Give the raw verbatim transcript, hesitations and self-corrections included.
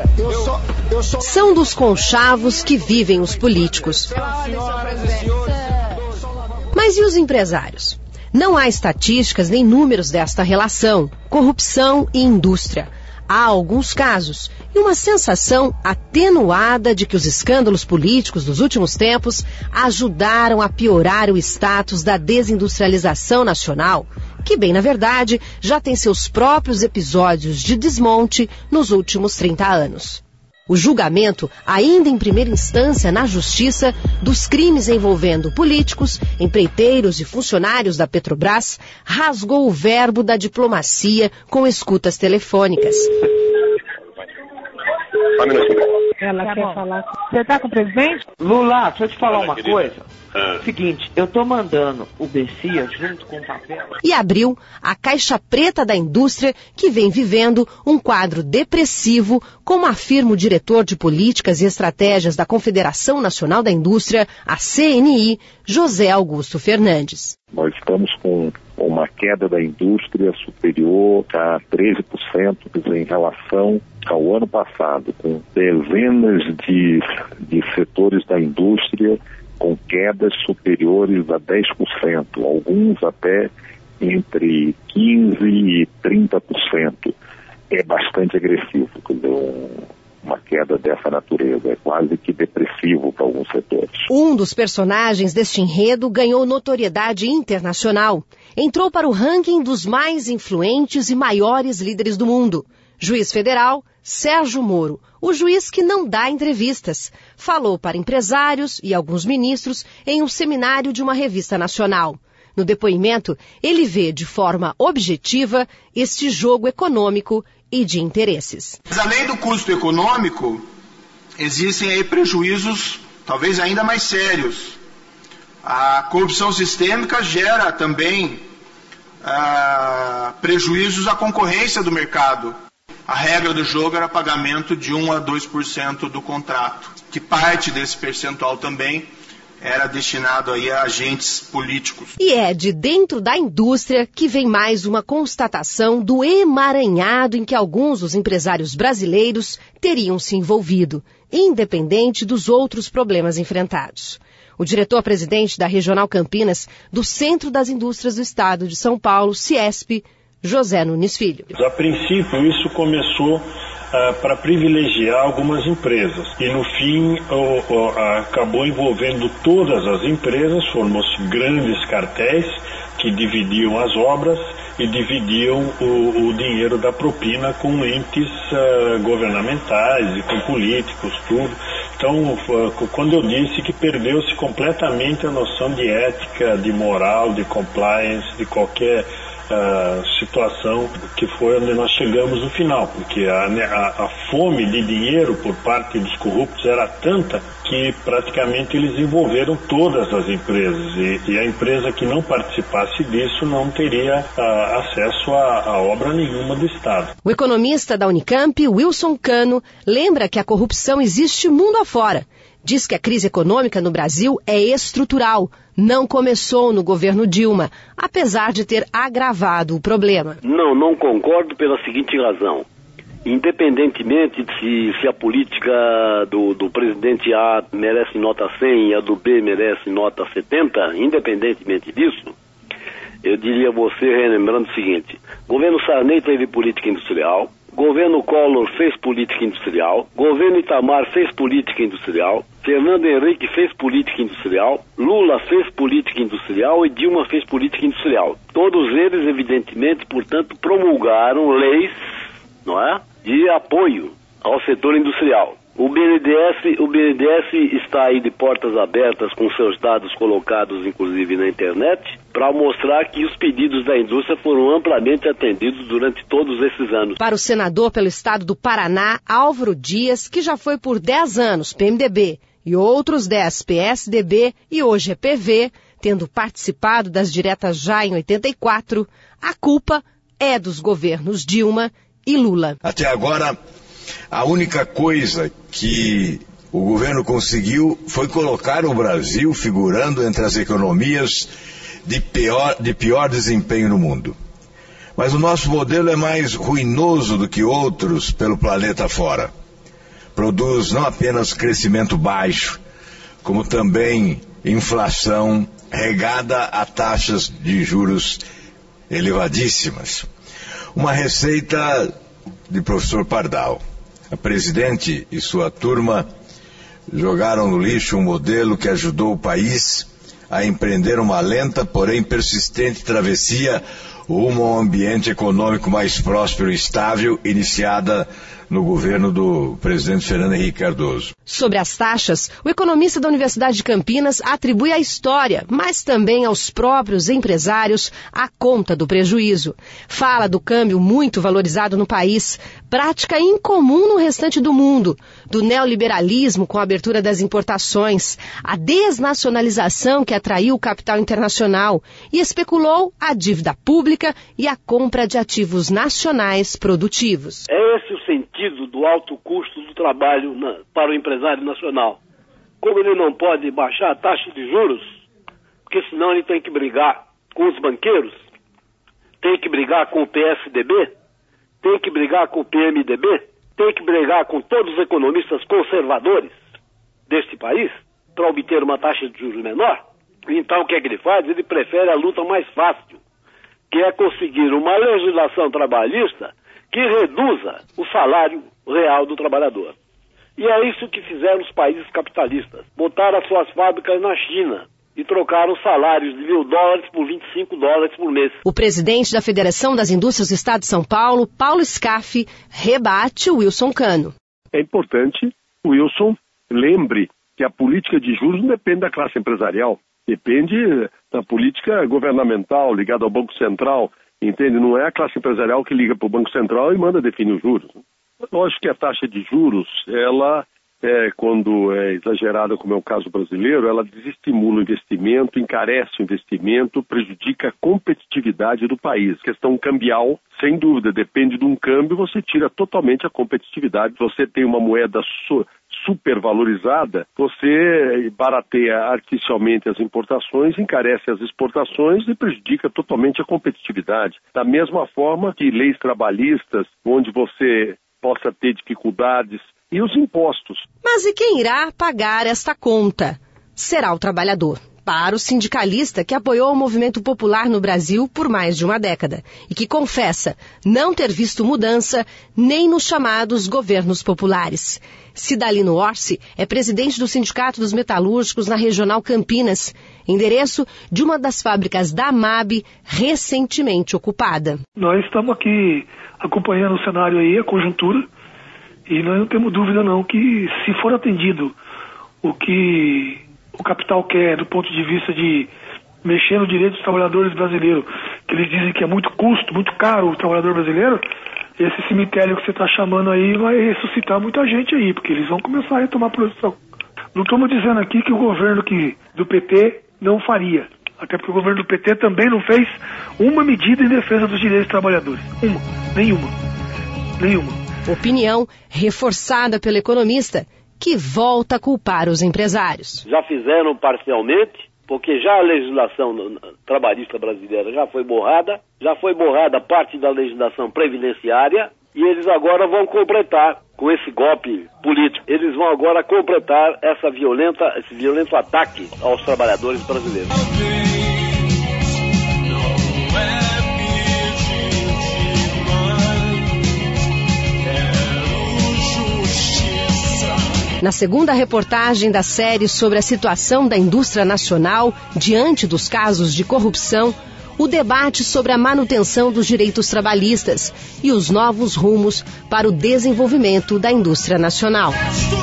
São dos conchavos que vivem os políticos. Mas e os empresários? Não há estatísticas nem números desta relação, corrupção e indústria. Há alguns casos e uma sensação atenuada de que os escândalos políticos dos últimos tempos ajudaram a piorar o status da desindustrialização nacional, que, bem na verdade, já tem seus próprios episódios de desmonte nos últimos trinta anos. O julgamento, ainda em primeira instância na Justiça, dos crimes envolvendo políticos, empreiteiros e funcionários da Petrobras, rasgou o verbo da diplomacia com escutas telefônicas. Ela tá quer bom. falar. Você tá com o presidente? Lula, deixa eu te falar Fala, uma querida. coisa. Ah. Seguinte, eu tô mandando o Messias junto com o papel. E abriu a caixa preta da indústria que vem vivendo um quadro depressivo, como afirma o diretor de Políticas e Estratégias da Confederação Nacional da Indústria, a C N I, José Augusto Fernandes. Nós estamos com uma queda da indústria superior a treze por cento em relação ao ano passado, com dezenas de, de setores da indústria com quedas superiores a dez por cento, alguns até entre quinze por cento e trinta por cento. É bastante agressivo, quer dizer, uma queda dessa natureza, é quase que depressivo para alguns setores. Um dos personagens deste enredo ganhou notoriedade internacional. Entrou para o ranking dos mais influentes e maiores líderes do mundo. Juiz federal Sérgio Moro, o juiz que não dá entrevistas, falou para empresários e alguns ministros em um seminário de uma revista nacional. No depoimento, ele vê de forma objetiva este jogo econômico e de interesses. Mas além do custo econômico, existem aí prejuízos talvez ainda mais sérios. A corrupção sistêmica gera também ah, prejuízos à concorrência do mercado. A regra do jogo era pagamento de um a dois por cento do contrato, que parte desse percentual também era destinado aí a agentes políticos. E é de dentro da indústria que vem mais uma constatação do emaranhado em que alguns dos empresários brasileiros teriam se envolvido, independente dos outros problemas enfrentados. O diretor-presidente da Regional Campinas, do Centro das Indústrias do Estado de São Paulo, Ciesp, José Nunes Filho. A princípio, isso começou uh, para privilegiar algumas empresas. E, no fim, o, o, acabou envolvendo todas as empresas, formou-se grandes cartéis que dividiam as obras e dividiam o, o dinheiro da propina com entes uh, governamentais e com políticos, tudo. Então, uh, quando eu disse que perdeu-se completamente a noção de ética, de moral, de compliance, de qualquer Uh, situação, que foi onde nós chegamos no final, porque a, a, a fome de dinheiro por parte dos corruptos era tanta que praticamente eles envolveram todas as empresas e, e a empresa que não participasse disso não teria uh, acesso a, a obra nenhuma do Estado. O economista da Unicamp, Wilson Cano, lembra que a corrupção existe mundo afora. Diz que a crise econômica no Brasil é estrutural, não começou no governo Dilma, apesar de ter agravado o problema. Não, não concordo pela seguinte razão. Independentemente de se, se a política do, do presidente A merece nota cem e a do B merece nota setenta, independentemente disso, eu diria a você, relembrando o seguinte: governo Sarney teve política industrial, governo Collor fez política industrial, governo Itamar fez política industrial, Fernando Henrique fez política industrial, Lula fez política industrial e Dilma fez política industrial. Todos eles, evidentemente, portanto, promulgaram leis, não é, de apoio ao setor industrial. O B N D E S, o B N D E S está aí de portas abertas com seus dados colocados, inclusive, na internet, para mostrar que os pedidos da indústria foram amplamente atendidos durante todos esses anos. Para o senador pelo estado do Paraná, Álvaro Dias, que já foi por dez anos P M D B e outros dez P S D B e hoje é P V, tendo participado das diretas já em oitenta e quatro, a culpa é dos governos Dilma e Lula. Até agora, a única coisa que o governo conseguiu foi colocar o Brasil figurando entre as economias de pior, de pior desempenho no mundo. Mas o nosso modelo é mais ruinoso do que outros pelo planeta fora. produz não apenas crescimento baixo, como também inflação regada a taxas de juros elevadíssimas. Uma receita de professor Pardal. A presidente e sua turma jogaram no lixo um modelo que ajudou o país a empreender uma lenta, porém persistente travessia rumo a um ambiente econômico mais próspero e estável, iniciada no governo do presidente Fernando Henrique Cardoso. Sobre as taxas, o economista da Universidade de Campinas atribui à história, mas também aos próprios empresários, a conta do prejuízo. Fala do câmbio muito valorizado no país, prática incomum no restante do mundo, do neoliberalismo com a abertura das importações, a desnacionalização que atraiu o capital internacional e especulou a dívida pública e a compra de ativos nacionais produtivos. É esse o sentido do alto custo do trabalho na, para o empresário nacional. Como ele não pode baixar a taxa de juros, porque senão ele tem que brigar com os banqueiros, tem que brigar com o P S D B, tem que brigar com o P M D B, tem que brigar com todos os economistas conservadores deste país para obter uma taxa de juros menor. Então o que é que ele faz? Ele prefere a luta mais fácil, que é conseguir uma legislação trabalhista que reduza o salário real do trabalhador. E é isso que fizeram os países capitalistas. Botaram as suas fábricas na China e trocaram salários de mil dólares por vinte e cinco dólares por mês. O presidente da Federação das Indústrias do Estado de São Paulo, Paulo Scaff, rebate o Wilson Cano. É importante, Wilson, lembre que a política de juros não depende da classe empresarial, depende da política governamental ligada ao Banco Central. Entende? Não é a classe empresarial que liga para o Banco Central e manda definir os juros. Lógico que a taxa de juros, ela, é, quando é exagerada, como é o caso brasileiro, ela desestimula o investimento, encarece o investimento, prejudica a competitividade do país. Questão cambial, sem dúvida, depende de um câmbio, você tira totalmente a competitividade. Você tem uma moeda su- supervalorizada, você barateia artificialmente as importações, encarece as exportações e prejudica totalmente a competitividade. Da mesma forma que leis trabalhistas, onde você possa ter dificuldades, e os impostos. Mas e quem irá pagar esta conta? Será o trabalhador. Para o sindicalista que apoiou o movimento popular no Brasil por mais de uma década e que confessa não ter visto mudança nem nos chamados governos populares. Cidalino Orsi é presidente do Sindicato dos Metalúrgicos na Regional Campinas, endereço de uma das fábricas da AMAB recentemente ocupada. Nós estamos aqui acompanhando o cenário aí, a conjuntura, e nós não temos dúvida não que se for atendido o que o capital quer do ponto de vista de mexer no direito dos trabalhadores brasileiros, que eles dizem que é muito custo, muito caro o trabalhador brasileiro, esse cemitério que você está chamando aí vai ressuscitar muita gente aí, porque eles vão começar a retomar a produção. Não estamos dizendo aqui que o governo que, do P T não faria, até porque o governo do P T também não fez uma medida em defesa dos direitos dos trabalhadores. Uma, nenhuma, nenhuma. Opinião reforçada pelo economista, que volta a culpar os empresários. Já fizeram parcialmente, porque já a legislação trabalhista brasileira já foi borrada, já foi borrada parte da legislação previdenciária, e eles agora vão completar com esse golpe político. Eles vão agora completar essa violenta, esse violento ataque aos trabalhadores brasileiros. Na segunda reportagem da série sobre a situação da indústria nacional diante dos casos de corrupção, o debate sobre a manutenção dos direitos trabalhistas e os novos rumos para o desenvolvimento da indústria nacional.